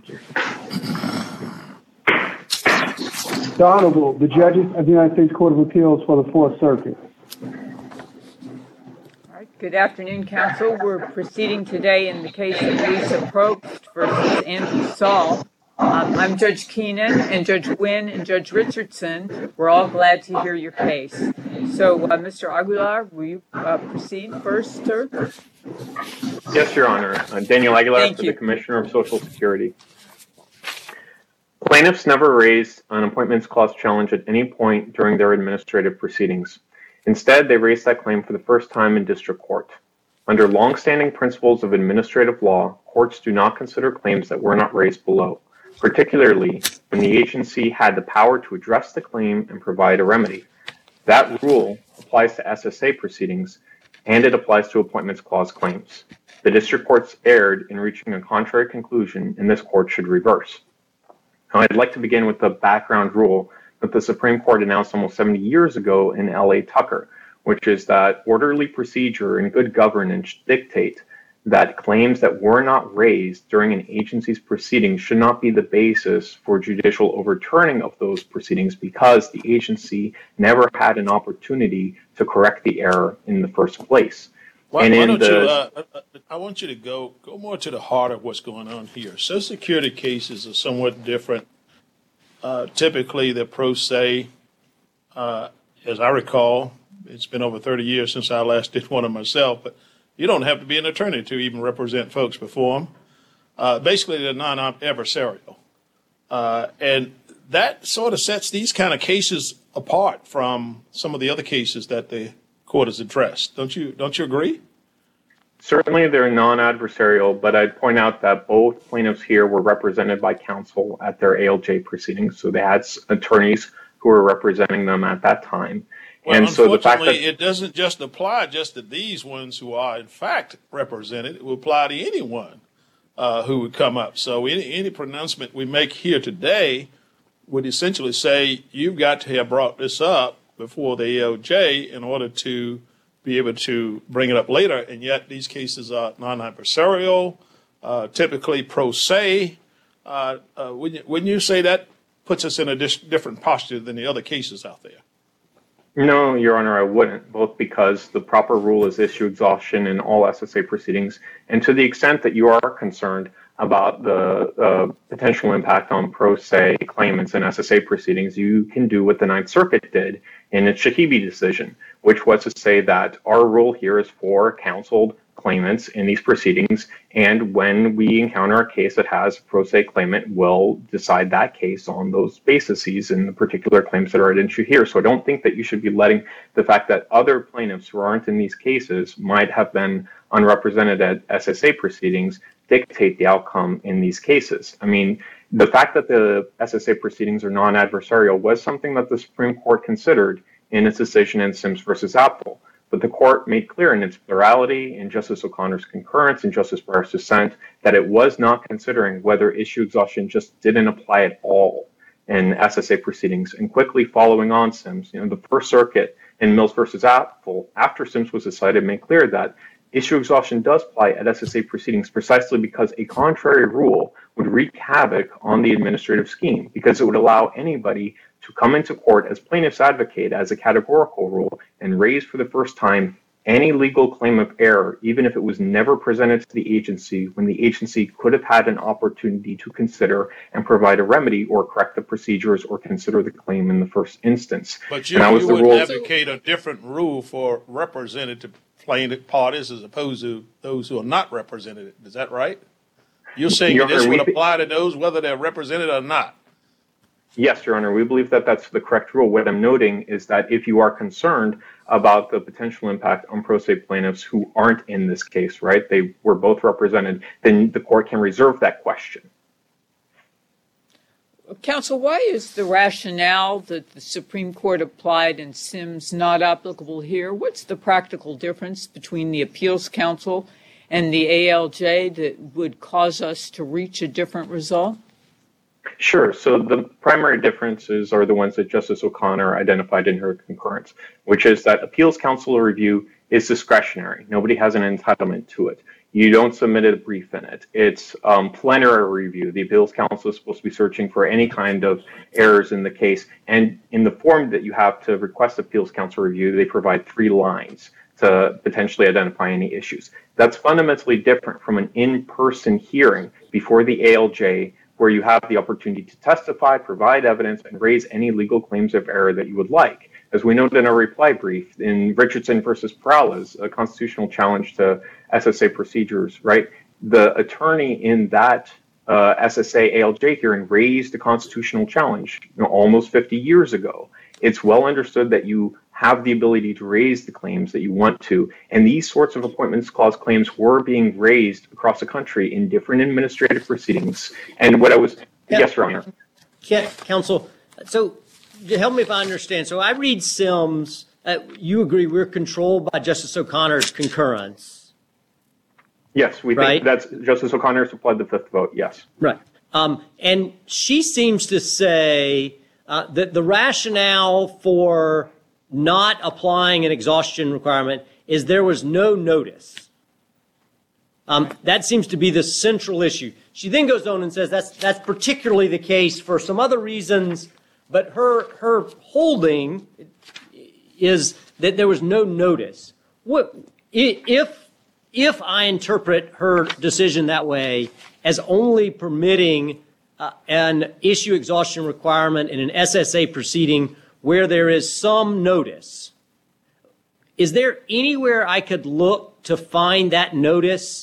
The Honorable, the judges of the United States Court of Appeals for the Fourth Circuit. All right. Good afternoon, counsel. We're proceeding today in the case of Lisa Probst versus Andrew Saul. I'm Judge Keenan, and Judge Wynn and Judge Richardson. We're all glad to hear your case. So, Mr. Aguilar, will you proceed first, sir? Yes, Your Honor. Daniel Aguilar for the Commissioner of Social Security. Plaintiffs never raised an Appointments Clause challenge at any point during their administrative proceedings. Instead, they raised that claim for the first time in district court. Under long-standing principles of administrative law, courts do not consider claims that were not raised below, particularly when the agency had the power to address the claim and provide a remedy. That rule applies to SSA proceedings, and it applies to Appointments Clause claims. The district courts erred in reaching a contrary conclusion, and this court should reverse. Now, I'd like to begin with the background rule that the Supreme Court announced almost 70 years ago in L.A. Tucker, which is that orderly procedure and good governance dictate that claims that were not raised during an agency's proceedings should not be the basis for judicial overturning of those proceedings because the agency never had an opportunity to correct the error in the first place. I want you to go more to the heart of what's going on here. Social Security cases are somewhat different. Typically, they're pro se. As I recall, it's been over 30 years since I last did one of myself, but you don't have to be an attorney to even represent folks before them. Basically, they're non-adversarial. And that sort of sets these kind of cases apart from some of the other cases that the court has addressed. Don't you agree? Certainly, they're non-adversarial, but I'd point out that both plaintiffs here were represented by counsel at their ALJ proceedings, so they had attorneys who were representing them at that time. Well, and so the fact that it doesn't just apply just to these ones who are in fact represented. It will apply to anyone who would come up. So any pronouncement we make here today would essentially say you've got to have brought this up before the ALJ in order to be able to bring it up later. And yet these cases are non-adversarial, typically pro se. Wouldn't you say that puts us in a different posture than the other cases out there? No, Your Honor, I wouldn't, both because the proper rule is issue exhaustion in all SSA proceedings, and to the extent that you are concerned about the potential impact on pro se claimants in SSA proceedings, you can do what the Ninth Circuit did in its Shahibi decision, which was to say that our rule here is for counseled claimants in these proceedings, and when we encounter a case that has a pro se claimant, we'll decide that case on those bases in the particular claims that are at issue here. So I don't think that you should be letting the fact that other plaintiffs who aren't in these cases might have been unrepresented at SSA proceedings dictate the outcome in these cases. I mean, the fact that the SSA proceedings are non-adversarial was something that the Supreme Court considered in its decision in Sims versus Apple. But the court made clear in its plurality, in Justice O'Connor's concurrence, and Justice Breyer's dissent, that it was not considering whether issue exhaustion just didn't apply at all in SSA proceedings. And quickly following on Sims, the First Circuit in Mills versus Apple, after Sims was decided, made clear that issue exhaustion does apply at SSA proceedings precisely because a contrary rule would wreak havoc on the administrative scheme, because it would allow anybody to come into court as plaintiffs advocate as a categorical rule and raise for the first time any legal claim of error, even if it was never presented to the agency, when the agency could have had an opportunity to consider and provide a remedy or correct the procedures or consider the claim in the first instance. But you would advocate a different rule for representative plaintiff parties as opposed to those who are not represented. Is that right? You're saying this would apply to those whether they're represented or not? Yes, Your Honor, we believe that that's the correct rule. What I'm noting is that if you are concerned about the potential impact on pro se plaintiffs who aren't in this case, right, they were both represented, then the court can reserve that question. Counsel, why is the rationale that the Supreme Court applied in Sims not applicable here? What's the practical difference between the Appeals Council and the ALJ that would cause us to reach a different result? Sure. So the primary differences are the ones that Justice O'Connor identified in her concurrence, which is that Appeals Council review is discretionary. Nobody has an entitlement to it. You don't submit a brief in it. It's plenary review. The appeals counsel is supposed to be searching for any kind of errors in the case. And in the form that you have to request appeals counsel review, they provide 3 lines to potentially identify any issues. That's fundamentally different from an in-person hearing before the ALJ, where you have the opportunity to testify, provide evidence, and raise any legal claims of error that you would like. As we noted in our reply brief, in Richardson versus Perales, a constitutional challenge to SSA procedures, right? The attorney in that SSA ALJ hearing raised a constitutional challenge almost 50 years ago. It's well understood that you have the ability to raise the claims that you want to. And these sorts of appointments clause claims were being raised across the country in different administrative proceedings. And what I was, yes, Your Honor. Counsel, so help me if I understand. So I read Sims, you agree we're controlled by Justice O'Connor's concurrence. Yes, we think that's Justice O'Connor supplied the 5th vote, yes. Right. And she seems to say that the rationale for not applying an exhaustion requirement is there was no notice. That seems to be the central issue. She then goes on and says that's particularly the case for some other reasons, but her holding is that there was no notice. What if I interpret her decision that way as only permitting an issue exhaustion requirement in an SSA proceeding where there is some notice, is there anywhere I could look to find that notice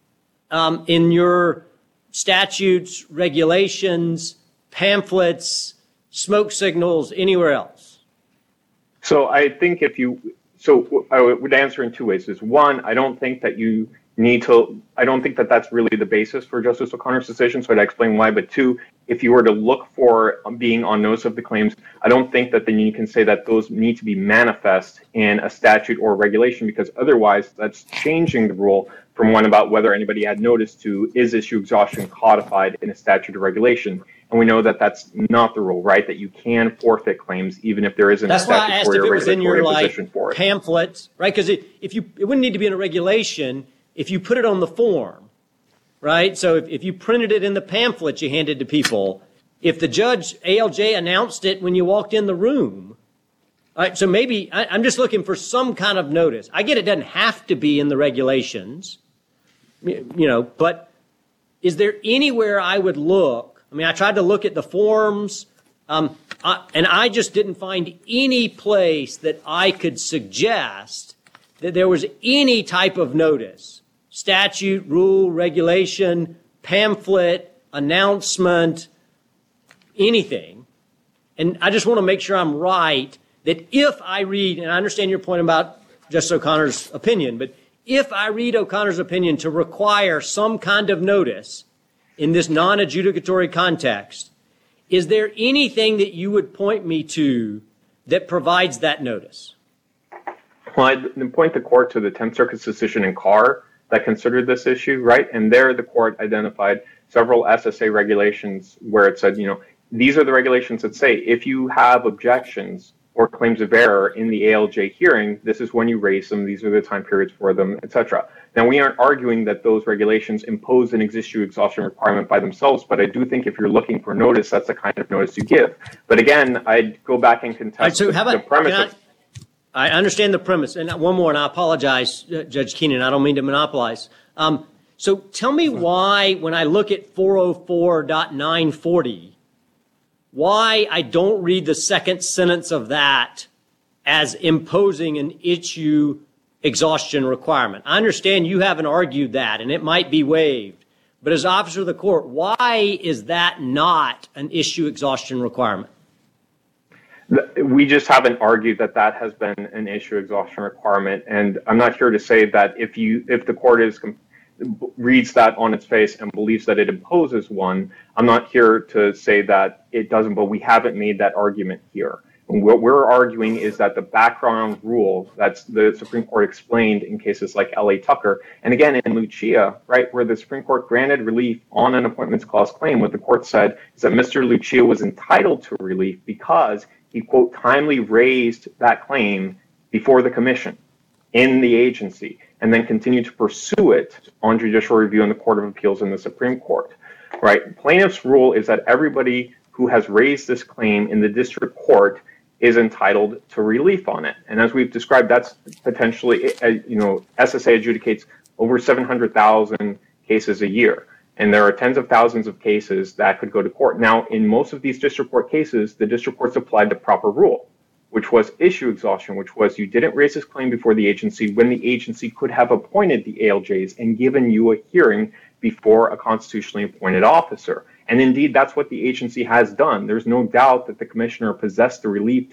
in your statutes, regulations, pamphlets, smoke signals, anywhere else? So I think I would answer in 2 ways. Is one, I don't think that you need to, I don't think that that's really the basis for Justice O'Connor's decision, so I'd explain why. But 2, if you were to look for being on notice of the claims, I don't think that then you can say that those need to be manifest in a statute or regulation, because otherwise that's changing the rule from one about whether anybody had notice to is issue exhaustion codified in a statute or regulation. And we know that that's not the rule, right? That you can forfeit claims even if there isn't a statutory or regulatory position for it. Pamphlet, right? Because it wouldn't need to be in a regulation if you put it on the form, right? So if you printed it in the pamphlet you handed to people, if the judge, ALJ, announced it when you walked in the room, all right, so maybe I'm just looking for some kind of notice. I get it doesn't have to be in the regulations, but is there anywhere I would look? I mean, I tried to look at the forms, and I just didn't find any place that I could suggest that there was any type of notice. Statute, rule, regulation, pamphlet, announcement, anything. And I just want to make sure I'm right that if I read, and I understand your point about Justice O'Connor's opinion, but if I read O'Connor's opinion to require some kind of notice in this non-adjudicatory context, is there anything that you would point me to that provides that notice? Well, I'd point the court to the 10th Circuit's decision in Carr that considered this issue, right? And there the court identified several SSA regulations where it said, these are the regulations that say if you have objections or claims of error in the ALJ hearing, this is when you raise them, these are the time periods for them, etc. Now, we aren't arguing that those regulations impose an issue exhaustion requirement by themselves, but I do think if you're looking for notice, that's the kind of notice you give. But again, I'd go back and contest the premise. I understand the premise. And one more, and I apologize, Judge Keenan, I don't mean to monopolize. So tell me why, when I look at 404.940, why I don't read the second sentence of that as imposing an issue exhaustion requirement. I understand you haven't argued that, and it might be waived. But as officer of the court, why is that not an issue exhaustion requirement? We just haven't argued that that has been an issue exhaustion requirement. And I'm not here to say that if the court reads that on its face and believes that it imposes one, I'm not here to say that it doesn't, but we haven't made that argument here. And what we're arguing is that the background rule that's the Supreme Court explained in cases like L.A. Tucker, and again in Lucia, right, where the Supreme Court granted relief on an appointments clause claim, what the court said is that Mr. Lucia was entitled to relief because he, quote, timely raised that claim before the commission in the agency. and then continue to pursue it on judicial review in the Court of Appeals and the Supreme Court, right? Plaintiff's rule is that everybody who has raised this claim in the district court is entitled to relief on it. And as we've described, that's potentially, SSA adjudicates over 700,000 cases a year. And there are tens of thousands of cases that could go to court. Now, in most of these district court cases, the district courts applied the proper rule, which was issue exhaustion, which was you didn't raise this claim before the agency when the agency could have appointed the ALJs and given you a hearing before a constitutionally appointed officer. And indeed, that's what the agency has done. There's no doubt that the commissioner possessed the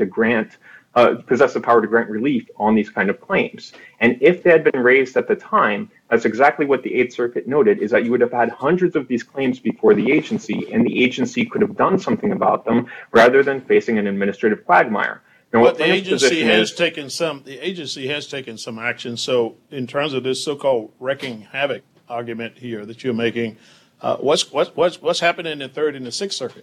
power to grant relief on these kind of claims. And if they had been raised at the time, that's exactly what the Eighth Circuit noted, is that you would have had hundreds of these claims before the agency, and the agency could have done something about them rather than facing an administrative quagmire. Now, but the agency has taken some action. So in terms of this so-called wrecking havoc argument here that you're making, what's happening in the Third and the Sixth Circuit?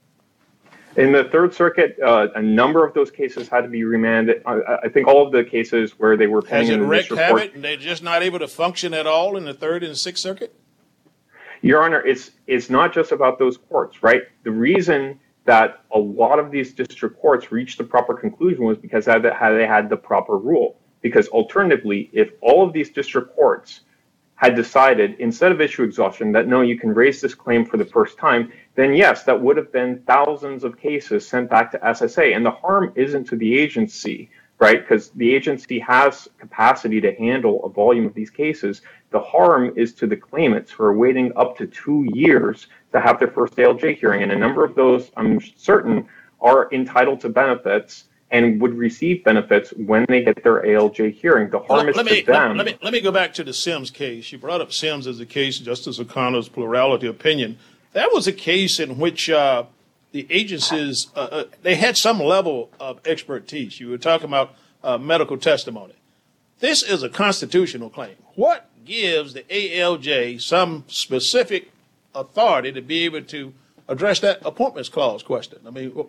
In the Third Circuit, a number of those cases had to be remanded. I think all of the cases where they were pending in the district court. Has it wreaked havoc and they're just not able to function at all in the Third and the Sixth Circuit? Your Honor, it's not just about those courts, right? The reason that a lot of these district courts reached the proper conclusion was because they had the proper rule. Because alternatively, if all of these district courts had decided, instead of issue exhaustion, that no, you can raise this claim for the first time, then yes, that would have been thousands of cases sent back to SSA. And the harm isn't to the agency, right? Because the agency has capacity to handle a volume of these cases. The harm is to the claimants who are waiting up to 2 years to have their first ALJ hearing. And a number of those, I'm certain, are entitled to benefits and would receive benefits when they get their ALJ hearing. The harm is to them. Let me go back to the Sims case. You brought up Sims as a case, Justice O'Connor's plurality opinion. That was a case in which the agencies, they had some level of expertise. You were talking about medical testimony. This is a constitutional claim. What gives the ALJ some specific authority to be able to address that appointments clause question?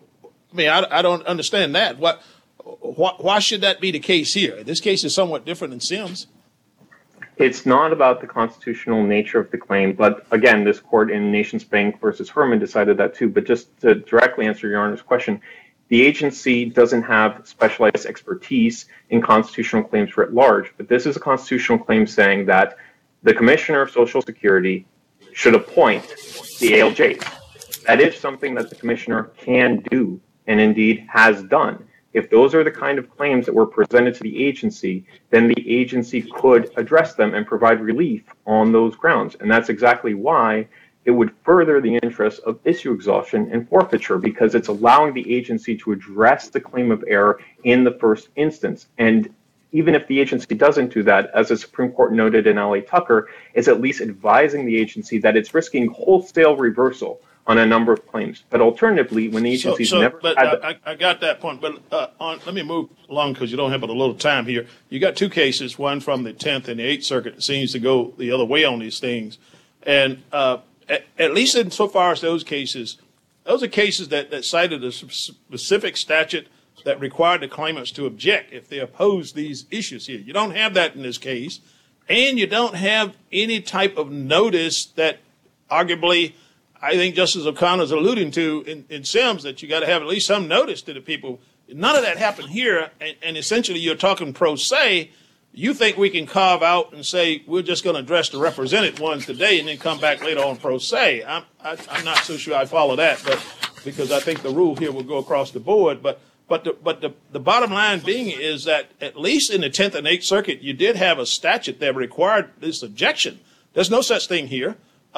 I don't understand that. Why should that be the case here? This case is somewhat different than Sims. It's not about the constitutional nature of the claim, but again, this court in Nations Bank versus Herman decided that too. But just to directly answer Your Honor's question, the agency doesn't have specialized expertise in constitutional claims writ large, but this is a constitutional claim saying that the Commissioner of Social Security should appoint the ALJs. That is something that the Commissioner can do and indeed has done. If those are the kind of claims that were presented to the agency, then the agency could address them and provide relief on those grounds. And that's exactly why it would further the interests of issue exhaustion and forfeiture, because it's allowing the agency to address the claim of error in the first instance. And even if the agency doesn't do that, as the Supreme Court noted in L.A. Tucker, it's at least advising the agency that it's risking wholesale reversal on a number of claims. But alternatively, when the agency's never had... I got that point, but let me move along because you don't have but a little time here. You got two cases, one from the 10th and the 8th Circuit that seems to go the other way on these things. And at least insofar as those are cases that cited a specific statute that required the claimants to object if they oppose these issues here. You don't have that in this case, and you don't have any type of notice that arguably I think Justice O'Connor's alluding to in Sims, that you got to have at least some notice to the people. None of that happened here, and essentially you're talking pro se. You think we can carve out and say we're just going to address the represented ones today and then come back later on pro se. I'm not so sure I follow that, but because I think the rule here will go across the board. But the bottom line being is that at least in the 10th and 8th Circuit, you did have a statute that required this objection. There's no such thing here.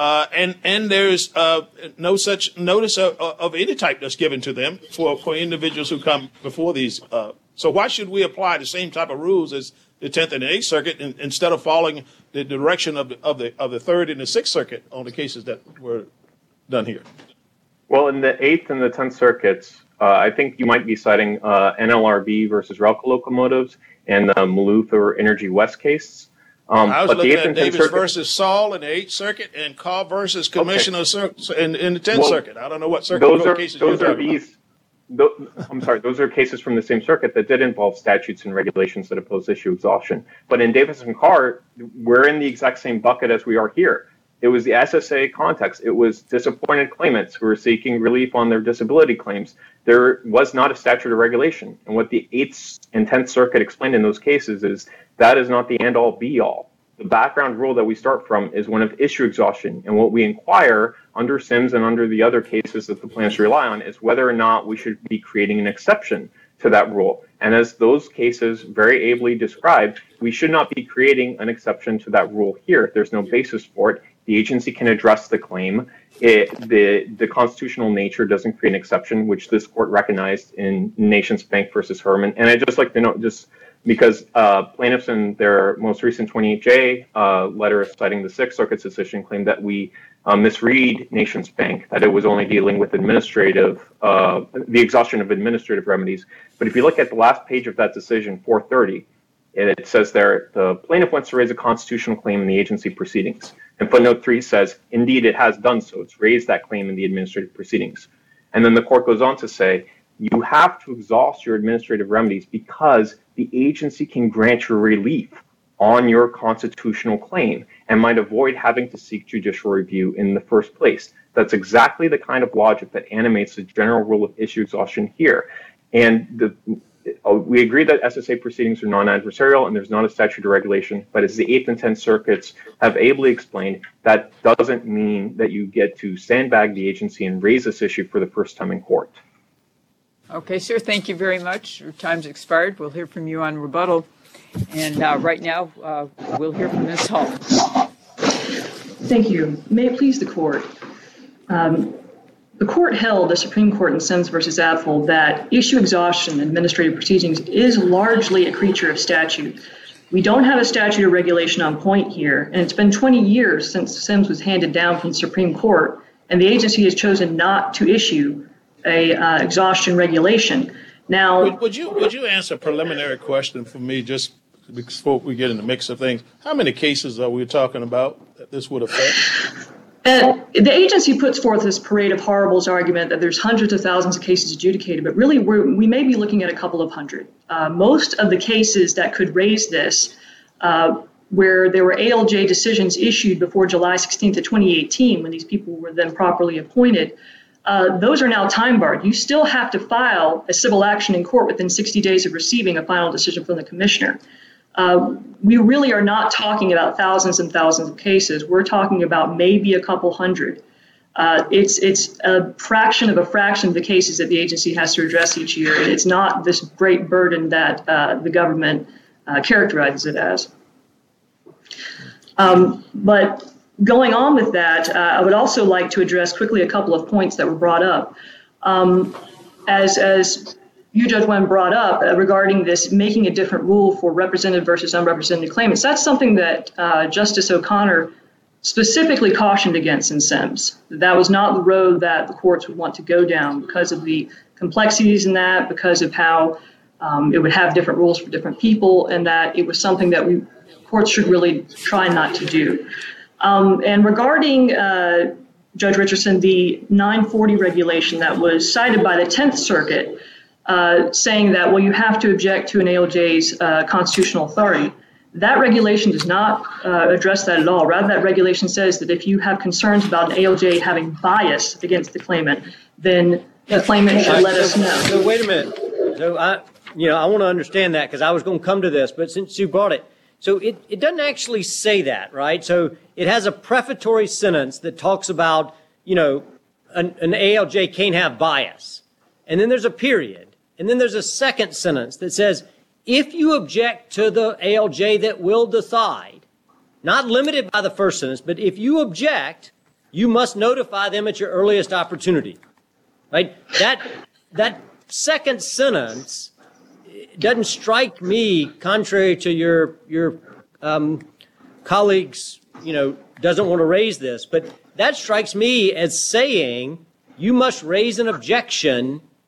And there's no such notice of any type that's given to them for individuals who come before these. So why should we apply the same type of rules as the 10th and the 8th Circuit instead of following the direction of the 3rd and the 6th Circuit on the cases that were done here? Well, in the 8th and the 10th Circuits, I think you might be citing NLRB versus Relco Locomotives and the Maloof or Energy West case. I was looking at Davis versus Saul in the 8th Circuit and Carr versus Commissioner in the 10th Circuit. I don't know what circuit cases you're talking about. I'm sorry, those are cases from the same circuit that did involve statutes and regulations that oppose issue exhaustion. But in Davis and Carr, we're in the exact same bucket as we are here. It was the SSA context. It was disappointed claimants who were seeking relief on their disability claims. There was not a statute or regulation. And what the 8th and 10th Circuit explained in those cases is that is not the end-all, be-all. The background rule that we start from is one of issue exhaustion. And what we inquire under Sims and under the other cases that the plaintiffs rely on is whether or not we should be creating an exception to that rule. And as those cases very ably described, we should not be creating an exception to that rule here. There's no basis for it. The agency can address the claim. The constitutional nature doesn't create an exception, which this court recognized in Nations Bank versus Herman. And I'd just like to note, just because plaintiffs in their most recent 28J letter citing the 6th Circuit's decision claimed that we misread Nations Bank, that it was only dealing with the exhaustion of administrative remedies. But if you look at the last page of that decision, 430, it says there, the plaintiff wants to raise a constitutional claim in the agency proceedings. And footnote 3 says, indeed, it has done so. It's raised that claim in the administrative proceedings. And then the court goes on to say, you have to exhaust your administrative remedies because the agency can grant you relief on your constitutional claim and might avoid having to seek judicial review in the first place. That's exactly the kind of logic that animates the general rule of issue exhaustion here. And we agree that SSA proceedings are non-adversarial and there's not a statute or regulation, but as the 8th and 10th Circuits have ably explained, that doesn't mean that you get to sandbag the agency and raise this issue for the first time in court. Okay, sir, thank you very much. Your time's expired. We'll hear from you on rebuttal. And right now, we'll hear from Ms. Hall. Thank you. May it please the court. The court held, the Supreme Court in Sims versus Apfel, that issue exhaustion in administrative proceedings is largely a creature of statute. We don't have a statute or regulation on point here, and it's been 20 years since Sims was handed down from the Supreme Court, and the agency has chosen not to issue a exhaustion regulation. Now, would you answer a preliminary question for me just before we get in the mix of things? How many cases are we talking about that this would affect? The agency puts forth this parade of horribles argument that there's hundreds of thousands of cases adjudicated, but really we may be looking at a couple of hundred. Most of the cases that could raise this, where there were ALJ decisions issued before July 16th of 2018, when these people were then properly appointed, those are now time barred. You still have to file a civil action in court within 60 days of receiving a final decision from the commissioner. We really are not talking about thousands and thousands of cases. We're talking about maybe a couple hundred. It's a fraction of the cases that the agency has to address each year. It's not this great burden that the government characterizes it as. But going on with that, I would also like to address quickly a couple of points that were brought up. As you, Judge Wen, brought up regarding this making a different rule for represented versus unrepresented claimants, that's something that Justice O'Connor specifically cautioned against in Sims. That was not the road that the courts would want to go down because of the complexities in that, because of how it would have different rules for different people, and that it was something that courts should really try not to do. And regarding, Judge Richardson, the 940 regulation that was cited by the 10th Circuit, saying that, well, you have to object to an ALJ's constitutional authority. That regulation does not address that at all. Rather, that regulation says that if you have concerns about an ALJ having bias against the claimant, then the claimant should let us know. So wait a minute. So I want to understand that because I was going to come to this, but since you brought it, so it doesn't actually say that, right? So it has a prefatory sentence that talks about, an ALJ can't have bias. And then there's a period. And then there's a second sentence that says, if you object to the ALJ that will decide, not limited by the first sentence, but if you object, you must notify them at your earliest opportunity, right? That second sentence doesn't strike me, contrary to your colleagues, doesn't want to raise this, but that strikes me as saying you must raise an objection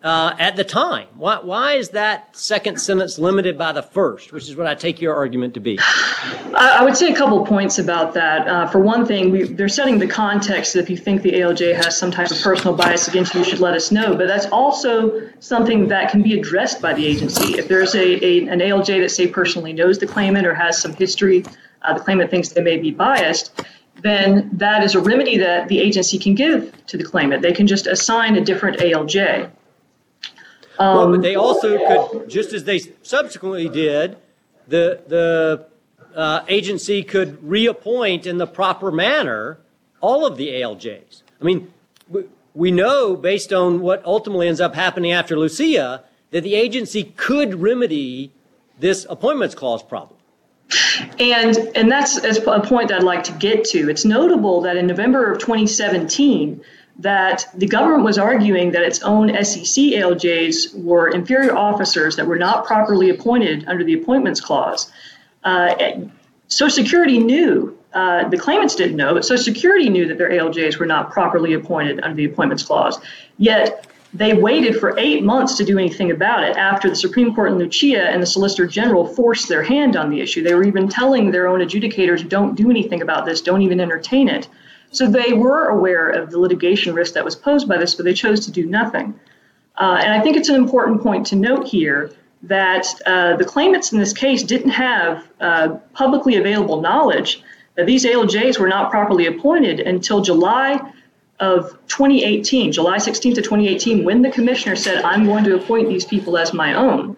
at the time? Why is that second sentence limited by the first, which is what I take your argument to be? I would say a couple of points about that. For one thing, they're setting the context that if you think the ALJ has some type of personal bias against you, you should let us know. But that's also something that can be addressed by the agency. If there's an ALJ that, say, personally knows the claimant or has some history, the claimant thinks they may be biased, then that is a remedy that the agency can give to the claimant. They can just assign a different ALJ. But they also could, just as they subsequently did, the agency could reappoint in the proper manner all of the ALJs. I mean, we know, based on what ultimately ends up happening after Lucia, that the agency could remedy this appointments clause problem. And that's a point that I'd like to get to. It's notable that in November of 2017, that the government was arguing that its own SEC ALJs were inferior officers that were not properly appointed under the appointments clause. Social Security knew, the claimants didn't know, but Social Security knew that their ALJs were not properly appointed under the appointments clause. Yet they waited for 8 months to do anything about it after the Supreme Court in Lucia and the Solicitor General forced their hand on the issue. They were even telling their own adjudicators, don't do anything about this, don't even entertain it. So they were aware of the litigation risk that was posed by this, but they chose to do nothing. And I think it's an important point to note here that the claimants in this case didn't have publicly available knowledge that these ALJs were not properly appointed until July of 2018, July 16th of 2018, when the commissioner said, I'm going to appoint these people as my own.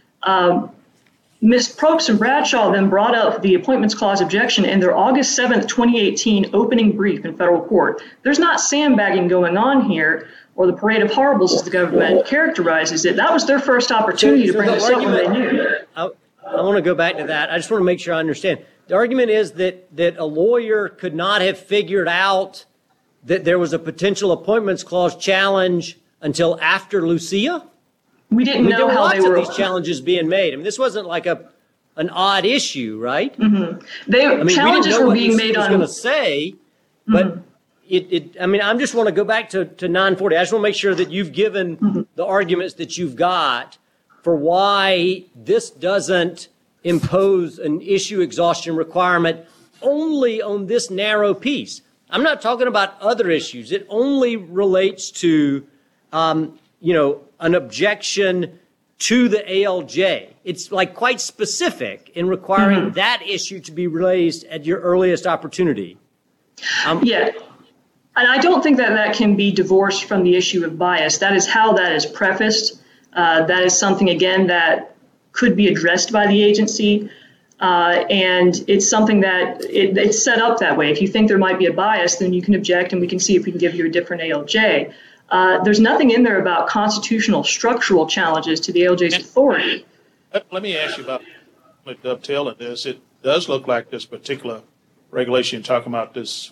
Ms. Probst and Bradshaw then brought up the appointments clause objection in their August 7th, 2018 opening brief in federal court. There's not sandbagging going on here or the parade of horribles as the government characterizes it. That was their first opportunity to bring this up when they knew. I want to go back to that. I just want to make sure I understand. The argument is that a lawyer could not have figured out that there was a potential appointments clause challenge until after Lucia? We didn't know how they were. There were lots of these challenges being made. I mean, this wasn't like an odd issue, right? Mm-hmm. Challenges were being made on. I was going to say, but I just want to go back to 940. I just want to make sure that you've given the arguments that you've got for why this doesn't impose an issue exhaustion requirement only on this narrow piece. I'm not talking about other issues. It only relates to, an objection to the ALJ. It's like quite specific in requiring that issue to be raised at your earliest opportunity. Yeah. And I don't think that can be divorced from the issue of bias. That is how that is prefaced. That is something, again, that could be addressed by the agency. And it's something that it's set up that way. If you think there might be a bias, then you can object and we can see if we can give you a different ALJ. There's nothing in there about constitutional structural challenges to the ALJ's authority. Let me ask you about dovetailing this. It does look like this particular regulation talking about this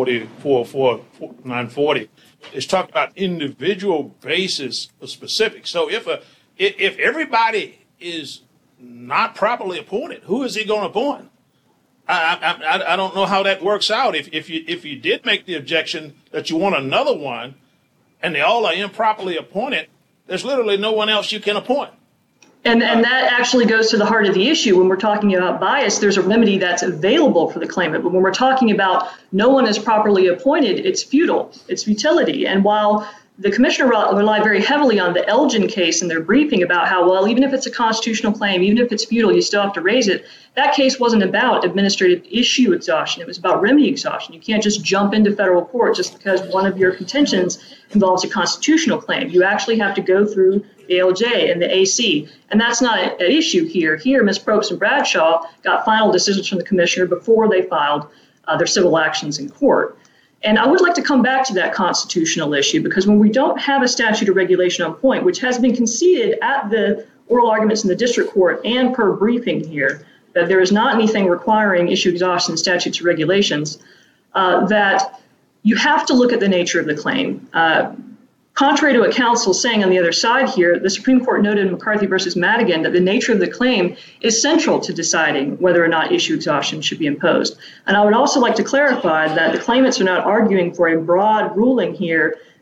44940 is talking about individual basis of specifics. So if everybody is not properly appointed, who is he going to appoint? I don't know how that works out. If you did make the objection that you want another one, and they all are improperly appointed, there's literally no one else you can appoint. And that actually goes to the heart of the issue. When we're talking about bias, there's a remedy that's available for the claimant. But when we're talking about no one is properly appointed, it's futile. It's futility. And while the commissioner relied very heavily on the Elgin case in their briefing about how, well, even if it's a constitutional claim, even if it's futile, you still have to raise it. That case wasn't about administrative issue exhaustion. It was about remedy exhaustion. You can't just jump into federal court just because one of your contentions involves a constitutional claim. You actually have to go through the ALJ and the AC. And that's not at issue here. Here, Ms. Probst and Bradshaw got final decisions from the commissioner before they filed their civil actions in court. And I would like to come back to that constitutional issue, because when we don't have a statute or regulation on point, which has been conceded at the oral arguments in the district court and per briefing here, that there is not anything requiring issue exhaustion statutes or regulations, that you have to look at the nature of the claim. Contrary to what counsel is saying on the other side here, the Supreme Court noted in McCarthy versus Madigan that the nature of the claim is central to deciding whether or not issue exhaustion should be imposed. And I would also like to clarify that the claimants are not arguing for a broad ruling here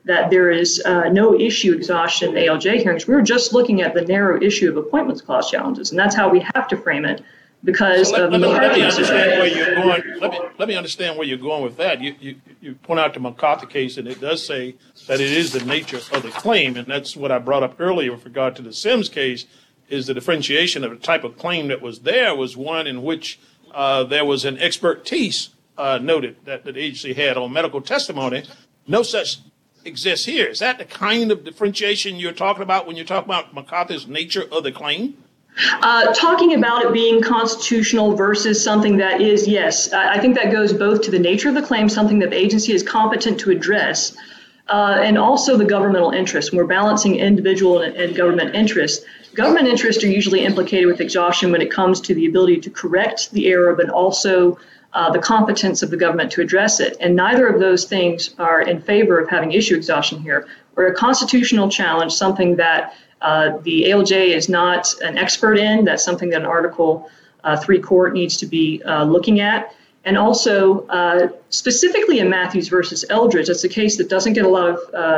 that there is no issue exhaustion in ALJ hearings. We were just looking at the narrow issue of appointments clause challenges, and that's how we have to frame it because So of let me McCarthy's understand where you're going. Let me understand where you're going with that. You point out the McCarthy case, and it does say that it is the nature of the claim, and that's what I brought up earlier with regard to the Sims case, is the differentiation of the type of claim that was there was one in which there was an expertise noted that the agency had on medical testimony. No such exists here. Is that the kind of differentiation you're talking about when you talk about McCarthy's nature of the claim? Talking about it being constitutional versus something that is, yes, I think that goes both to the nature of the claim, something that the agency is competent to address, and also the governmental interest. When we're balancing individual and government interest. Government interests are usually implicated with exhaustion when it comes to the ability to correct the error, but also the competence of the government to address it. And neither of those things are in favor of having issue exhaustion here. Or a constitutional challenge, something that the ALJ is not an expert in, that's something that an Article 3 court needs to be looking at. And also, specifically in Matthews versus Eldridge, that's a case that doesn't get a lot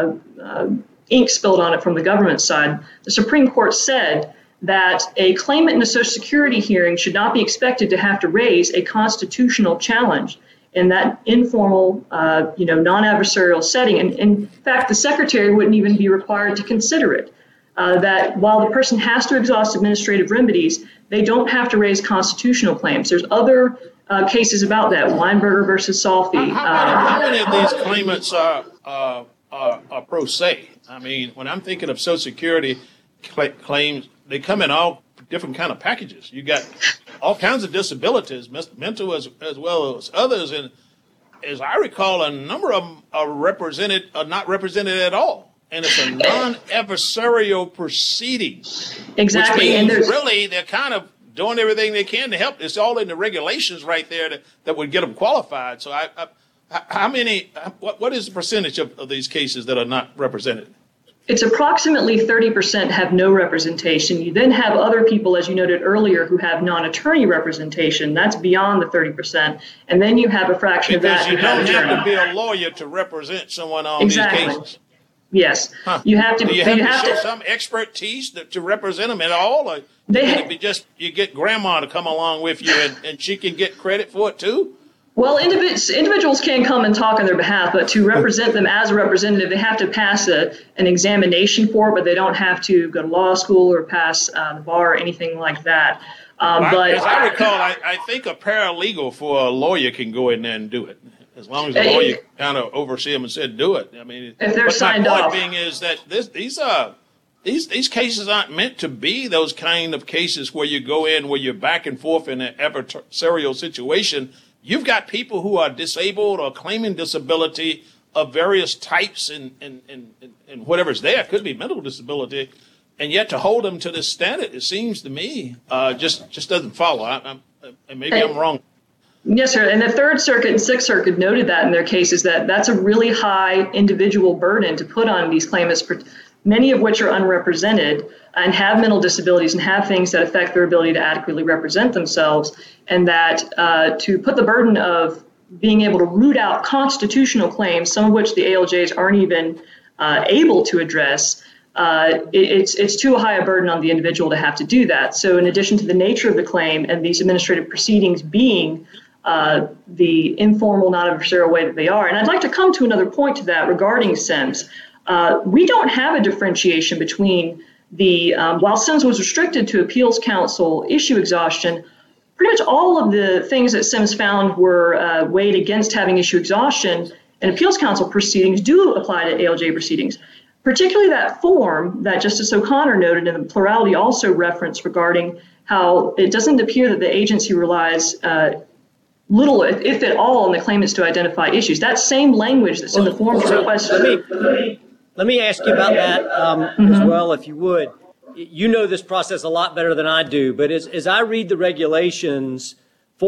of ink spilled on it from the government side. The Supreme Court said that a claimant in a Social Security hearing should not be expected to have to raise a constitutional challenge in that informal, non-adversarial setting. And in fact, the secretary wouldn't even be required to consider it. That while the person has to exhaust administrative remedies, they don't have to raise constitutional claims. There's other cases about that, Weinberger versus Salfi. How many of these claimants are pro se? I mean, when I'm thinking of Social Security claims, they come in all different kind of packages. You got all kinds of disabilities, mental as well as others, and as I recall, a number of them are not represented at all. And it's a non-adversarial proceeding. Exactly. Which means really they're kind of doing everything they can to help. It's all in the regulations right there that would get them qualified. So what is the percentage of these cases that are not represented? It's approximately 30% have no representation. You then have other people, as you noted earlier, who have non-attorney representation. That's beyond the 30%. And then you have a fraction of that. Because you don't have to be a lawyer to represent someone on these cases. Yes. Huh. You have to. Do you have to show some expertise to represent them at all? Or you get grandma to come along with you and she can get credit for it too? Well, individuals can come and talk on their behalf, but to represent them as a representative, they have to pass an examination for it, but they don't have to go to law school or pass the bar or anything like that. But as I recall, I think a paralegal for a lawyer can go in there and do it. As long as the lawyer kind of oversee them and said, do it. I mean, if they're signed off. My point being is that these cases aren't meant to be those kind of cases where you go in, where you're back and forth in an adversarial situation. You've got people who are disabled or claiming disability of various types and whatever's there. It could be mental disability. And yet to hold them to this standard, it seems to me, just doesn't follow. Maybe I'm wrong. Yes, sir. And the Third Circuit and Sixth Circuit noted that in their cases, that's a really high individual burden to put on these claimants, many of which are unrepresented and have mental disabilities and have things that affect their ability to adequately represent themselves. And that to put the burden of being able to root out constitutional claims, some of which the ALJs aren't even able to address, it's too high a burden on the individual to have to do that. So in addition to the nature of the claim and these administrative proceedings being the informal, non-adversarial way that they are. And I'd like to come to another point to that regarding SIMS. We don't have a differentiation between while SIMS was restricted to appeals counsel issue exhaustion, pretty much all of the things that SIMS found were weighed against having issue exhaustion and appeals counsel proceedings do apply to ALJ proceedings. Particularly that form that Justice O'Connor noted and the plurality also referenced regarding how it doesn't appear that the agency relies little, if at all, on the claimants to identify issues. That same language that's in the form requested. Let me ask you about that as well, if you would. You know this process a lot better than I do, but as I read the regulations,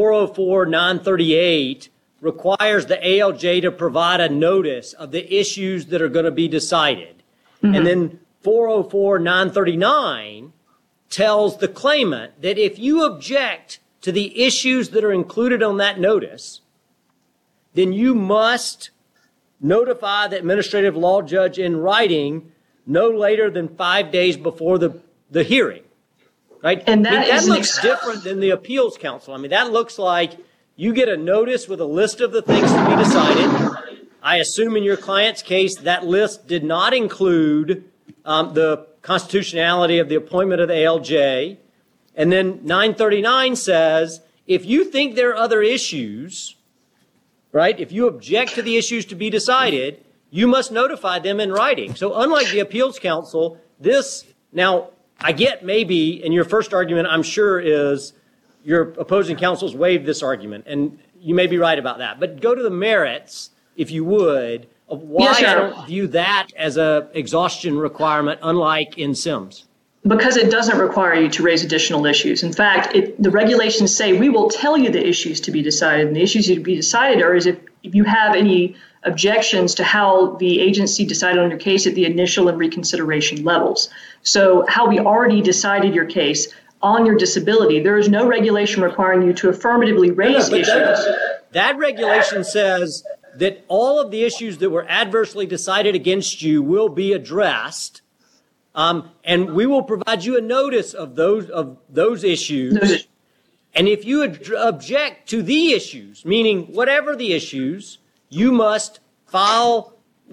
404-938 requires the ALJ to provide a notice of the issues that are going to be decided. And then 404-939 tells the claimant that if you object to the issues that are included on that notice, then you must notify the administrative law judge in writing no later than 5 days before the hearing, right? And that looks different than the appeals council. I mean, that looks like you get a notice with a list of the things to be decided. I assume in your client's case, that list did not include the constitutionality of the appointment of the ALJ. And then 939 says, if you think there are other issues, right, if you object to the issues to be decided, you must notify them in writing. So unlike the appeals council, now I get maybe, and your first argument I'm sure is your opposing counsels waived this argument, and you may be right about that. But go to the merits, if you would, of why I don't view that as a exhaustion requirement, unlike in Sims. Because it doesn't require you to raise additional issues. In fact, the regulations say we will tell you the issues to be decided, and the issues to be decided are if you have any objections to how the agency decided on your case at the initial and reconsideration levels. So how we already decided your case on your disability, there is no regulation requiring you to affirmatively raise issues. That regulation says that all of the issues that were adversely decided against you will be addressed, and we will provide you a notice of those issues. And if you object to the issues, meaning whatever the issues, you must file,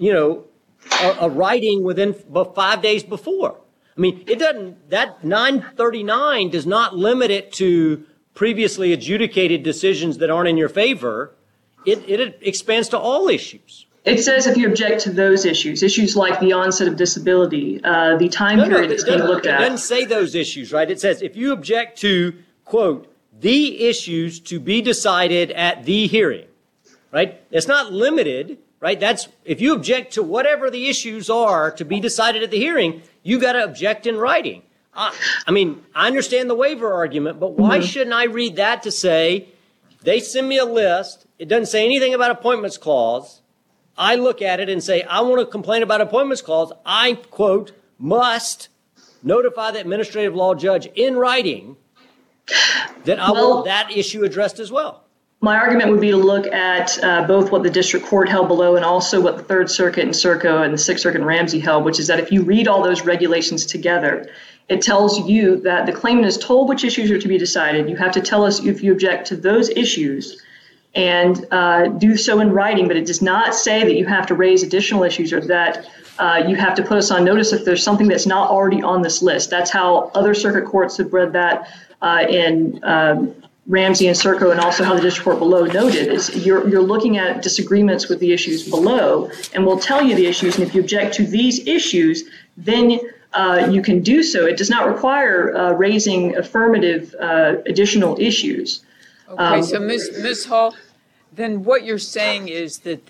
a writing within 5 days before. I mean, that 939 does not limit it to previously adjudicated decisions that aren't in your favor. It expands to all issues. It says if you object to those issues like the onset of disability, the time period it's being looked at. It doesn't say those issues, right? It says if you object to, quote, the issues to be decided at the hearing, right? It's not limited, right? That's if you object to whatever the issues are to be decided at the hearing, you got to object in writing. I understand the waiver argument, but why shouldn't I read that to say they send me a list? It doesn't say anything about appointments clause. I look at it and say, I want to complain about appointments clause. I, quote, must notify the administrative law judge in writing that I want that issue addressed as well. My argument would be to look at both what the district court held below and also what the Third Circuit and Serco and the Sixth Circuit and Ramsey held, which is that if you read all those regulations together, it tells you that the claimant is told which issues are to be decided. You have to tell us if you object to those issues and do so in writing, but it does not say that you have to raise additional issues or that you have to put us on notice if there's something that's not already on this list. That's how other circuit courts have read that in Ramsey and Serco, and also how the district court below noted is you're looking at disagreements with the issues below, and we'll tell you the issues, and if you object to these issues, then you can do so. It does not require raising affirmative additional issues. Okay, so Ms. Hall, then what you're saying is that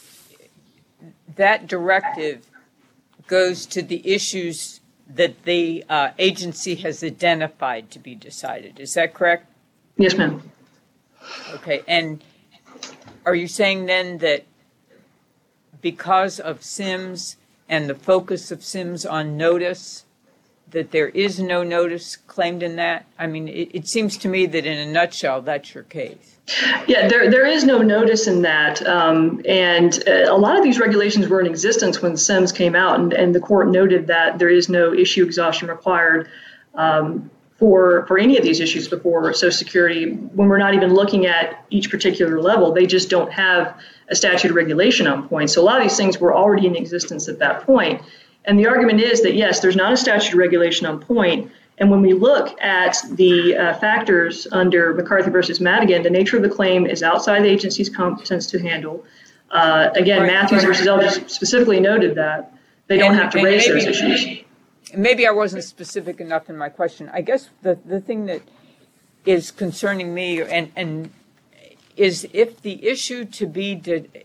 that directive goes to the issues that the agency has identified to be decided. Is that correct? Yes, ma'am. Okay, and are you saying then that because of Sims and the focus of Sims on notice, that there is no notice claimed in that? I mean, it seems to me that in a nutshell, that's your case. Yeah, there is no notice in that. And a lot of these regulations were in existence when Sims came out, and the court noted that there is no issue exhaustion required for any of these issues before Social Security. When we're not even looking at each particular level, they just don't have a statute of regulation on point. So a lot of these things were already in existence at that point. And the argument is that, yes, there's not a statute of regulation on point. And when we look at the factors under McCarthy versus Madigan, the nature of the claim is outside the agency's competence to handle. Again, Matthews versus Eldridge specifically noted that they don't have to raise those issues. Maybe I wasn't specific enough in my question. I guess the thing that is concerning me and is if the issues to be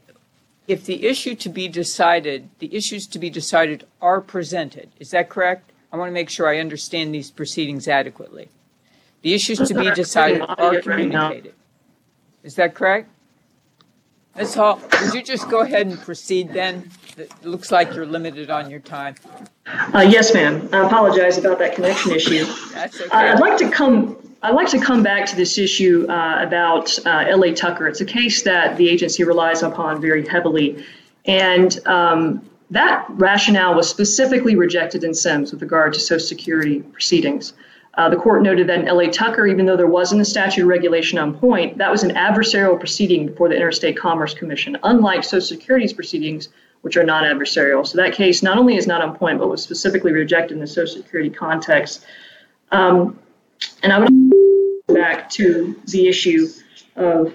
decided are presented. Is that correct? I want to make sure I understand these proceedings adequately. The issues to be decided are communicated. Is that correct? Ms. Hall, would you just go ahead and proceed then? It looks like you're limited on your time. Yes, ma'am. I apologize about that connection issue. That's okay. I'd like to come back to this issue about L.A. Tucker. It's a case that the agency relies upon very heavily. And that rationale was specifically rejected in Sims with regard to Social Security proceedings. The court noted that in L.A. Tucker, even though there wasn't a statute of regulation on point, that was an adversarial proceeding before the Interstate Commerce Commission, unlike Social Security's proceedings, which are non-adversarial. So that case not only is not on point, but was specifically rejected in the Social Security context. And I would go back to the issue of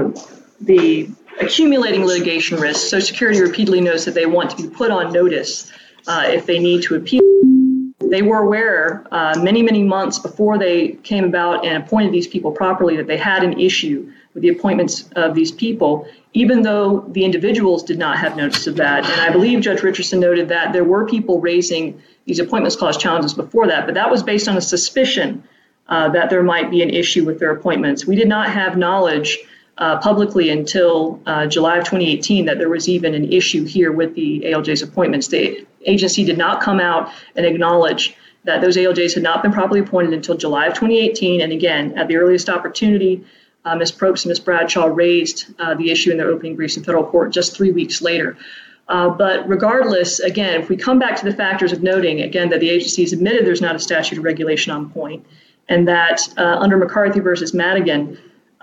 the accumulating litigation risk. Social Security repeatedly notes that they want to be put on notice if they need to appeal. They were aware many, many months before they came about and appointed these people properly that they had an issue with the appointments of these people, even though the individuals did not have notice of that. And I believe Judge Richardson noted that there were people raising these appointments clause challenges before that, but that was based on a suspicion that there might be an issue with their appointments. We did not have knowledge publicly until July of 2018 that there was even an issue here with the ALJ's appointments. The agency did not come out and acknowledge that those ALJs had not been properly appointed until July of 2018. And again, at the earliest opportunity, Ms. Probst and Ms. Bradshaw raised the issue in their opening briefs in federal court just 3 weeks later. But regardless, again, if we come back to the factors of noting, again, that the agency has admitted there's not a statute of regulation on point, and that under McCarthy versus Madigan,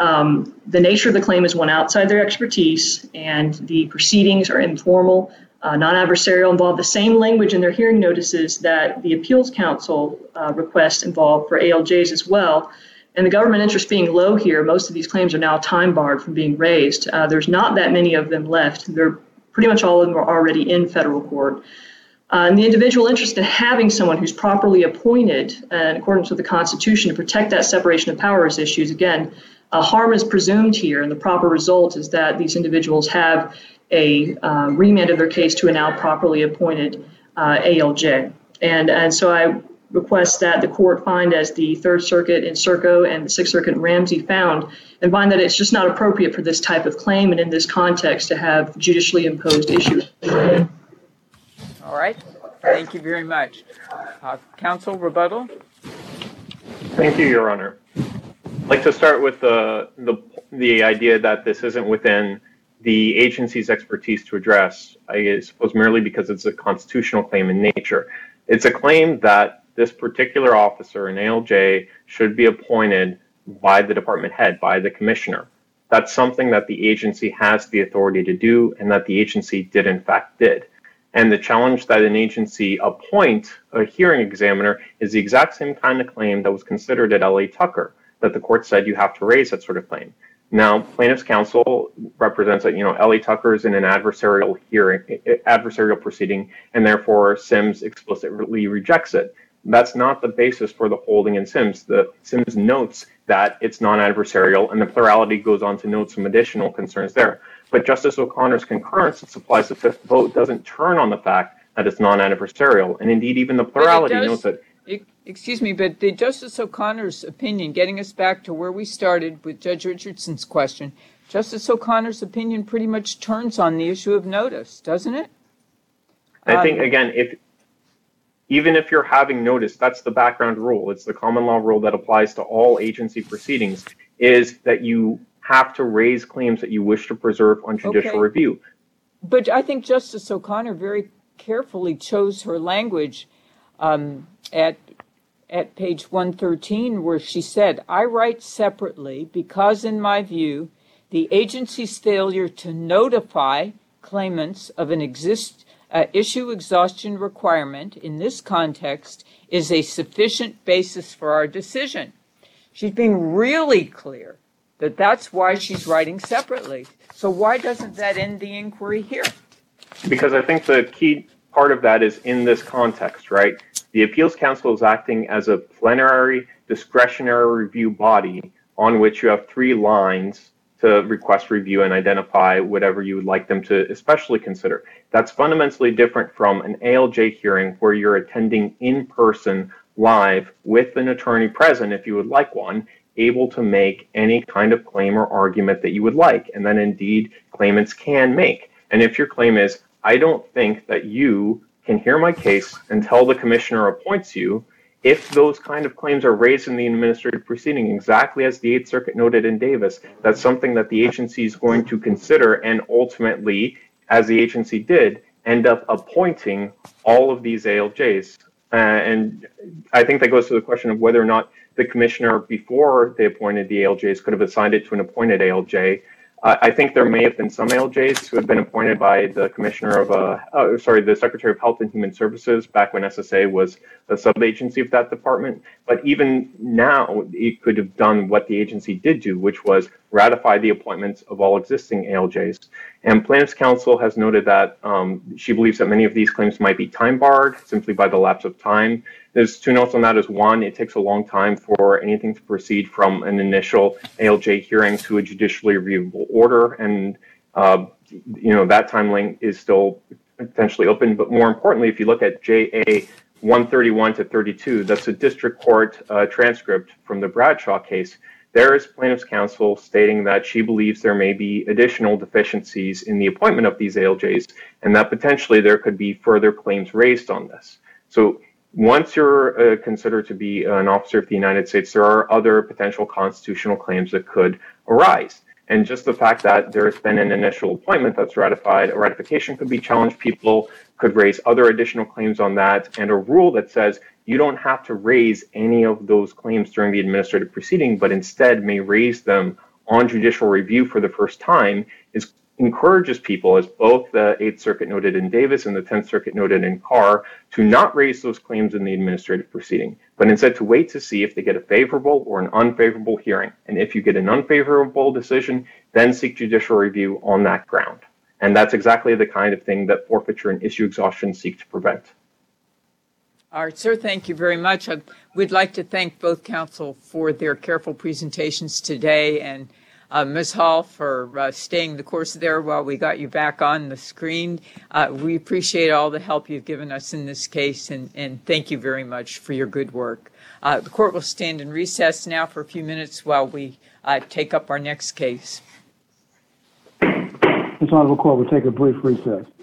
the nature of the claim is one outside their expertise, and the proceedings are informal, non-adversarial, involve the same language in their hearing notices that the Appeals Council requests involve for ALJs as well. And the government interest being low here, most of these claims are now time barred from being raised. There's not that many of them left. They're pretty much all of them are already in federal court. And the individual interest in having someone who's properly appointed in accordance with the Constitution to protect that separation of powers issues, again, harm is presumed here, and the proper result is that these individuals have a remand of their case to a now properly appointed ALJ. And so I request that the court find, as the Third Circuit in Serco and the Sixth Circuit in Ramsey found, and find that it's just not appropriate for this type of claim and in this context to have judicially imposed issues. All right. Thank you very much. Counsel, rebuttal? Thank you, Your Honor. I'd like to start with the idea that this isn't within the agency's expertise to address, I suppose merely because it's a constitutional claim in nature. It's a claim that this particular officer, an ALJ, should be appointed by the department head, by the commissioner. That's something that the agency has the authority to do, and that the agency did. And the challenge that an agency appoint a hearing examiner is the exact same kind of claim that was considered at L.A. Tucker, that the court said you have to raise that sort of claim. Now, plaintiff's counsel represents that, L.A. Tucker is in an adversarial proceeding, and therefore Sims explicitly rejects it. That's not the basis for the holding in Sims. The Sims notes that it's non-adversarial, and the plurality goes on to note some additional concerns there. But Justice O'Connor's concurrence that supplies the fifth vote doesn't turn on the fact that it's non-adversarial, and indeed even the plurality notes that. Excuse me, but the Justice O'Connor's opinion, getting us back to where we started with Judge Richardson's question, Justice O'Connor's opinion pretty much turns on the issue of notice, doesn't it? I think, again, even if you're having notice, that's the background rule. It's the common law rule that applies to all agency proceedings, is that you have to raise claims that you wish to preserve on judicial review. But I think Justice O'Connor very carefully chose her language at page 113, where she said, I write separately because, in my view, the agency's failure to notify claimants of an issue exhaustion requirement in this context is a sufficient basis for our decision. She's being really clear that that's why she's writing separately. So why doesn't that end the inquiry here? Because I think the key part of that is in this context, right? The Appeals Council is acting as a plenary discretionary review body on which you have 3 lines to request review and identify whatever you would like them to especially consider. That's fundamentally different from an ALJ hearing where you're attending in person live with an attorney present, if you would like one, able to make any kind of claim or argument that you would like, and then indeed claimants can make. And if your claim is, I don't think that you can hear my case until the commissioner appoints you, if those kind of claims are raised in the administrative proceeding, exactly as the Eighth Circuit noted in Davis, that's something that the agency is going to consider and ultimately as the agency did, end up appointing all of these ALJs. And I think that goes to the question of whether or not the commissioner, before they appointed the ALJs, could have assigned it to an appointed ALJ. I think there may have been some ALJs who had been appointed by the commissioner of, the Secretary of Health and Human Services back when SSA was a sub-agency of that department. But even now, it could have done what the agency did do, which was ratify the appointments of all existing ALJs. And Plaintiffs' Counsel has noted that she believes that many of these claims might be time barred simply by the lapse of time. There's two notes on that. Is one, it takes a long time for anything to proceed from an initial ALJ hearing to a judicially reviewable order, and that timeline is still potentially open. But more importantly, if you look at JA 131 to 32, that's a district court transcript from the Bradshaw case. There is Plaintiffs' Counsel stating that she believes there may be additional deficiencies in the appointment of these ALJs, and that potentially there could be further claims raised on this. So once you're considered to be an officer of the United States, there are other potential constitutional claims that could arise. And just the fact that there has been an initial appointment that's ratified, a ratification could be challenged. People could raise other additional claims on that, and a rule that says you don't have to raise any of those claims during the administrative proceeding, but instead may raise them on judicial review for the first time encourages people, as both the 8th Circuit noted in Davis and the 10th Circuit noted in Carr, to not raise those claims in the administrative proceeding, but instead to wait to see if they get a favorable or an unfavorable hearing. And if you get an unfavorable decision, then seek judicial review on that ground. And that's exactly the kind of thing that forfeiture and issue exhaustion seek to prevent. All right, sir, thank you very much. We'd like to thank both counsel for their careful presentations today, and Ms. Hall for staying the course there while we got you back on the screen. We appreciate all the help you've given us in this case, and thank you very much for your good work. The court will stand in recess now for a few minutes while we take up our next case. This honorable court will take a brief recess.